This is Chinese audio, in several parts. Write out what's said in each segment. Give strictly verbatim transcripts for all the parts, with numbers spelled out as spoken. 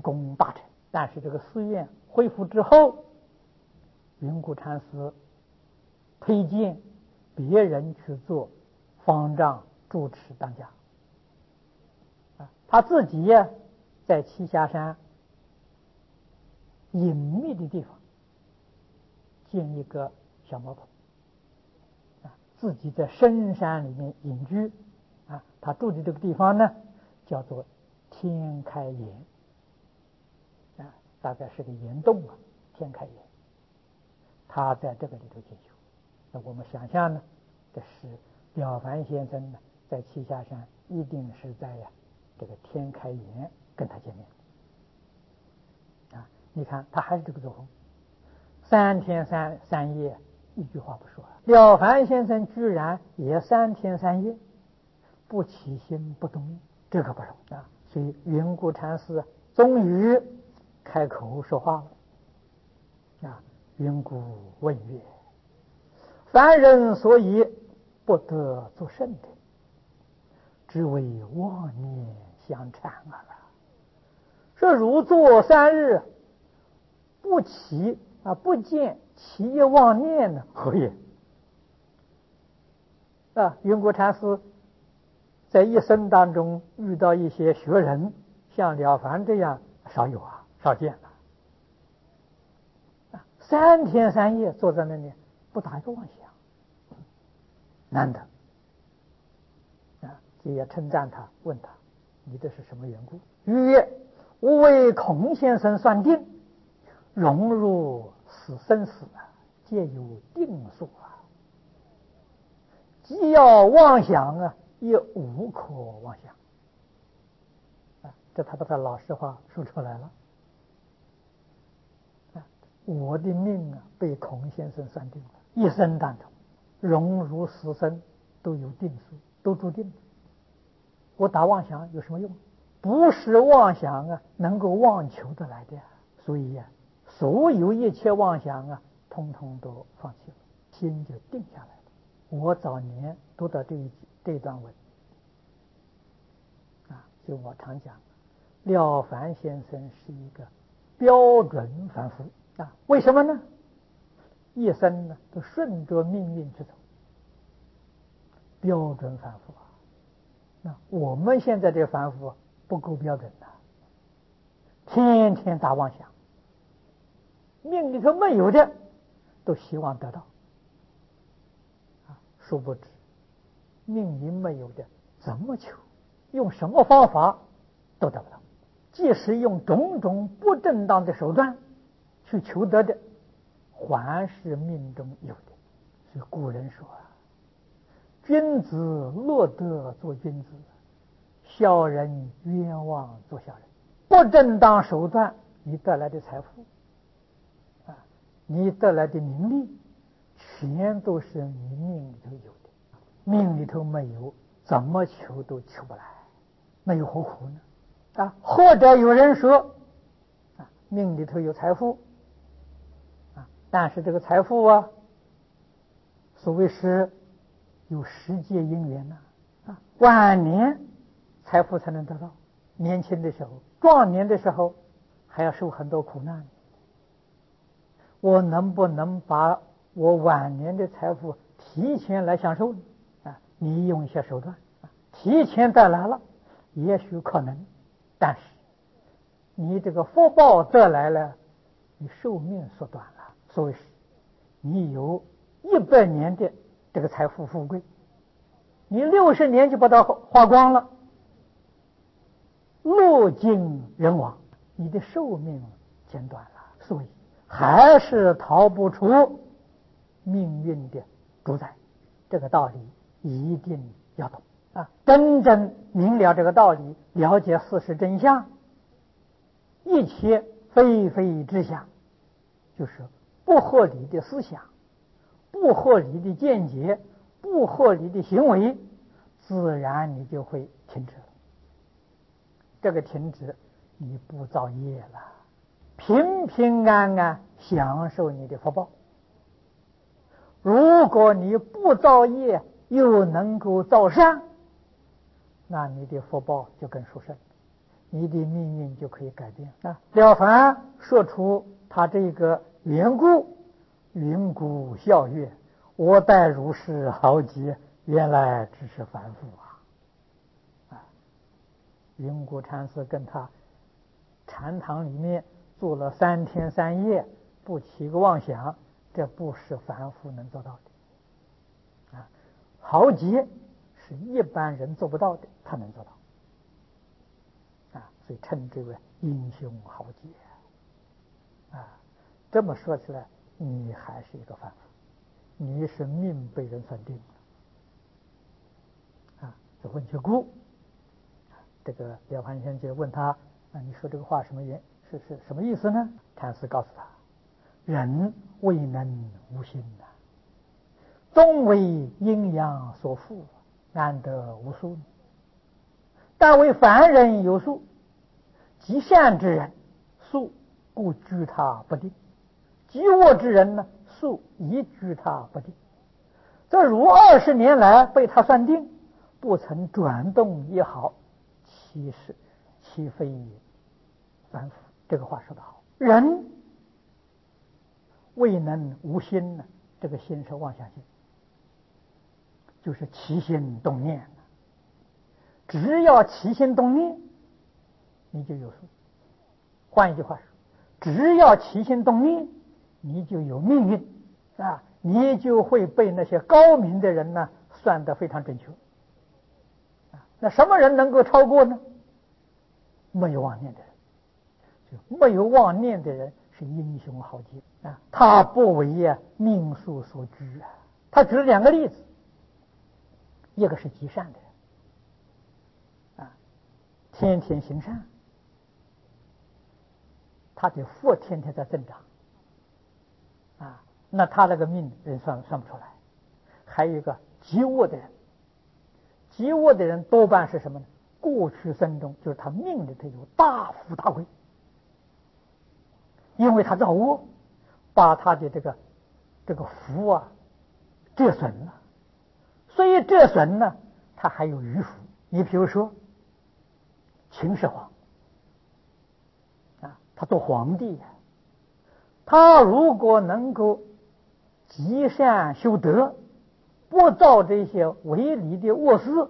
功大成。但是这个寺院恢复之后，云谷禅师推荐别人去做方丈、住持当家，他自己呀在栖霞山隐秘的地方建一个小茅棚，自己在深山里面隐居啊。他住的这个地方呢，叫做天开岩啊，大概是个岩洞啊，天开岩。他在这个里头进修。那我们想象呢，这是了凡先生呢，在栖霞山一定是在呀这个天开岩跟他见面啊。你看他还是这个作风，三天三三夜一句话不说。了凡先生居然也三天三夜不起心不动念，这个不容易啊。所以云谷禅师终于开口说话了啊。云谷问曰：凡人所以不得作圣的，只为妄念相缠耳。说如坐三日，不起啊，不见起一妄念呢，何也？啊，云谷禅师在一生当中遇到一些学人，像了凡这样少有啊，少见了。啊，三天三夜坐在那里，不打一个妄想，难得。啊，这也称赞他，问他：你这是什么缘故？曰：吾为孔先生算定，融入死生死啊，皆有定数啊。既要妄想啊，也无可妄想啊。这他把他老实话说出来了啊。我的命啊，被孔先生算定了，一生当中荣辱死生都有定数，都注定了。我打妄想有什么用？不是妄想啊能够妄求得来的。所以呀、啊，所有一切妄想啊，通通都放弃了，心就定下来了。我早年读到这一这段文啊，就我常讲，了凡先生是一个标准凡夫啊。为什么呢？一生呢都顺着命运去走，标准凡夫啊。那我们现在这个凡夫不够标准的，天天打妄想，命里头没有的都希望得到啊，殊不知命里没有的怎么求，用什么方法都得不到。即使用种种不正当的手段去求得的，还是命中有的。所以古人说啊，君子乐得做君子，小人冤枉做小人。不正当手段你得来的财富啊，你得来的名利，全都是你命里头有的。命里头没有，怎么求都求不来，那有何苦呢？啊，或者有人说啊，命里头有财富啊，但是这个财富啊，所谓是有时节因缘呐啊，晚年财富才能得到，年轻的时候、壮年的时候还要受很多苦难。我能不能把我晚年的财富提前来享受呢？啊，你用一些手段啊，提前得来了，也许可能，但是你这个福报得来了，你寿命缩短了。所谓是，你有一百年的这个财富富贵，你六十年就把它花光了，路尽人亡，你的寿命减短了。所以还是逃不出命运的主宰，这个道理一定要懂啊！真正明了这个道理，了解事实真相，一切非非之想，就是不合理的思想、不合理的见解、不合理的行为，自然你就会停止了。这个停止，你不造业了，平平安安享受你的福报。如果你不造业，又能够造善，那你的福报就更殊胜。 你的命运就可以改变啊。了凡说出他这个缘故，云谷笑曰：“我待如是豪杰，原来只是凡夫啊！”啊，云谷禅师跟他禅堂里面坐了三天三夜，不起个妄想，这不是凡夫能做到的啊！豪杰是一般人做不到的，他能做到啊，所以称之为英雄豪杰啊。这么说起来，你还是一个凡夫，你是命被人算定了啊。这问切故，这个了凡先生问他：“啊，你说这个话什么原是是什么意思呢？”禅师告诉他：“人未能无心呐、啊，终为阴阳所缚，难得无数。但为凡人有数，极善之人，数故居他不定；极恶之人呢，数亦居他不定。这如二十年来被他算定，不曾转动一毫，其实其非凡夫。”这个话说得好，人未能无心呢，这个心是妄想心，就是起心动念。只要起心动念，你就有数。换一句话说，只要起心动念，你就有命运啊，你就会被那些高明的人呢算得非常准确啊。那什么人能够超过呢？没有妄念的人，就没有妄念的人是英雄豪杰啊，他不为啊命数所拘啊。他举了两个例子，一个是极善的人。天天行善，他的福天天在增长啊，那他那个命人算算不出来。还有一个极恶的人，极恶的人多半是什么呢？过去生中就是他命里头有大富大贵，因为他造恶，把他的这个这个福啊折损了，所以折损呢，他还有余福。你比如说秦始皇啊，他做皇帝呀、啊，他如果能够积善修德，不造这些违理的恶事，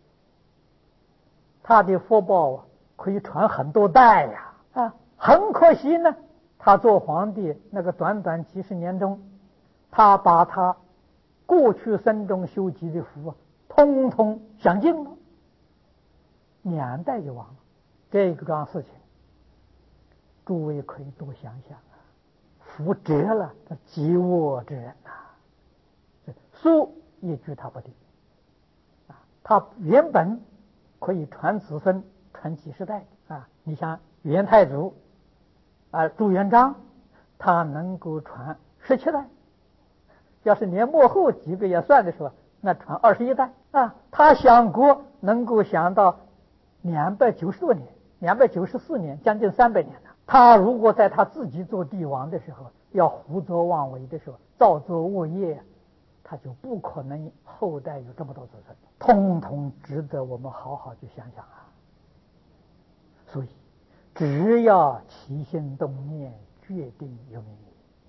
他的福报啊可以传很多代呀啊！很可惜呢，他做皇帝那个短短几十年中，他把他过去生中修积的福啊，通通享尽了，两代就亡了。这个桩事情，诸位可以多想想啊，福折了这极恶之人呐、啊，数也居他不定啊，他原本可以传子孙传几十代啊，你像元太祖啊朱元璋，他能够传十七代，要是连幕后几个也算的时候，那传二十一代啊，他享国能够享到两百九十多年。两百九十四年，将近三百年了。他如果在他自己做帝王的时候，要胡作妄为的时候，造作恶业，他就不可能后代有这么多子孙，通通值得我们好好去想想啊。所以，只要起心动念，决定有命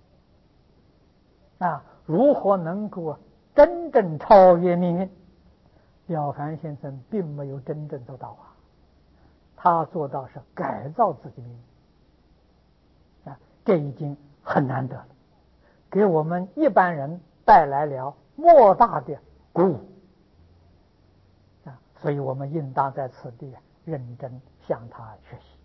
运啊！如何能够真正超越命运？了凡先生并没有真正做到啊。他做到是改造自己命运啊，这已经很难得了，给我们一般人带来了莫大的鼓舞啊！所以我们应当在此地认真向他学习。